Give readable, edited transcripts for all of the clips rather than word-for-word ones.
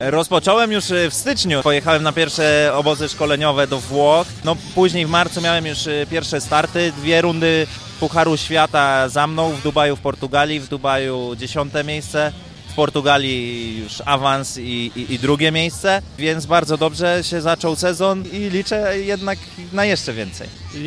Rozpocząłem już w styczniu. Pojechałem na pierwsze obozy szkoleniowe do Włoch. No później w marcu miałem już pierwsze starty, 2 rundy Pucharu Świata za mną w Dubaju, w Portugalii. W Dubaju 10. miejsce. W Portugalii już awans i drugie miejsce, więc bardzo dobrze się zaczął sezon i liczę jednak na jeszcze więcej.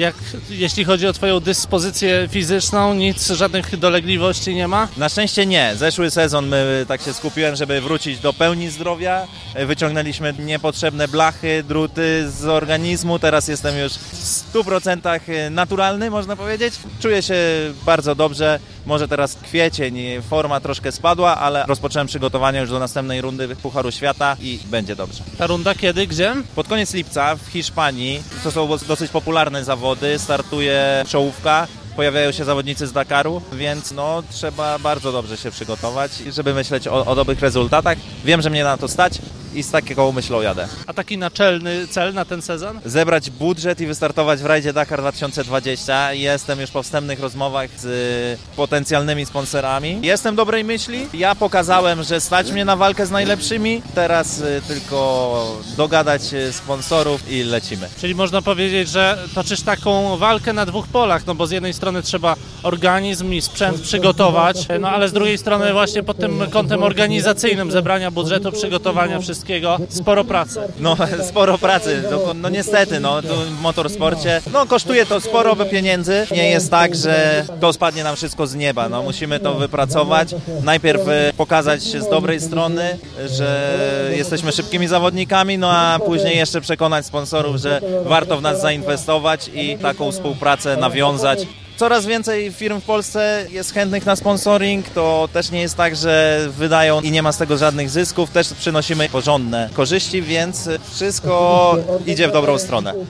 Jeśli chodzi o Twoją dyspozycję fizyczną, żadnych dolegliwości nie ma? Na szczęście nie. Zeszły sezon tak się skupiłem, żeby wrócić do pełni zdrowia. Wyciągnęliśmy niepotrzebne blachy, druty z organizmu. Teraz jestem już w 100% naturalny, można powiedzieć. Czuję się bardzo dobrze. Może teraz kwiecień, forma troszkę spadła, ale rozpocząłem przygotowania już do następnej rundy Pucharu Świata i będzie dobrze. Ta runda kiedy? Gdzie? Pod koniec lipca w Hiszpanii. To są dosyć popularne zawody. Startuje czołówka. Pojawiają się zawodnicy z Dakaru, więc trzeba bardzo dobrze się przygotować, żeby myśleć o dobrych rezultatach. Wiem, że mnie na to stać i z taką myślą jadę. A taki naczelny cel na ten sezon? Zebrać budżet i wystartować w rajdzie Dakar 2020. Jestem już po wstępnych rozmowach z potencjalnymi sponsorami. Jestem dobrej myśli. Ja pokazałem, że stać mnie na walkę z najlepszymi. Teraz tylko dogadać sponsorów i lecimy. Czyli można powiedzieć, że toczysz taką walkę na 2 polach, no bo z jednej strony trzeba organizm i sprzęt przygotować, ale z drugiej strony właśnie pod tym kątem organizacyjnym zebrania budżetu, przygotowania wszystkiego, sporo pracy. Sporo pracy. Niestety, tu w motorsporcie, kosztuje to sporo pieniędzy. Nie jest tak, że to spadnie nam wszystko z nieba. Musimy to wypracować. Najpierw pokazać się z dobrej strony, że jesteśmy szybkimi zawodnikami, a później jeszcze przekonać sponsorów, że warto w nas zainwestować i taką współpracę nawiązać. Coraz więcej firm w Polsce jest chętnych na sponsoring, to też nie jest tak, że wydają i nie ma z tego żadnych zysków, też przynosimy porządne korzyści, więc wszystko idzie w dobrą stronę.